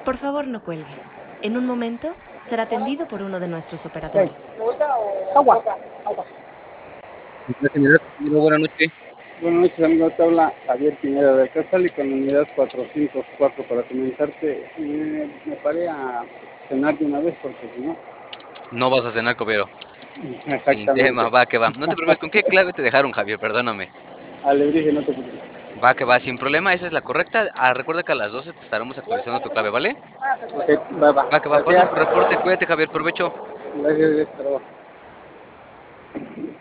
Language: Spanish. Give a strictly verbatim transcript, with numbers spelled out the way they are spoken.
Por favor, no cuelgue. En un momento será atendido por uno de nuestros operadores. Agua. Agua. Buenas noches. Buenas noches, amigo. Te habla Javier Pineda de Casal y con la unidad cuatrocientos cuatro para comentarte. Me, me paré a cenar de una vez porque si no. No vas a cenar, copero. Sin tema, Exactamente. va que va. No te preocupes, ¿con qué clave te dejaron, Javier? Perdóname. Alebrije, no te preocupes. Va que va, sin problema, esa es la correcta. Ah, recuerda que a las doce te estaremos actualizando tu clave, ¿vale? Ok, va, va. Va que va, pasa Gracias. por reporte, cuídate, Javier, provecho. Gracias, gracias.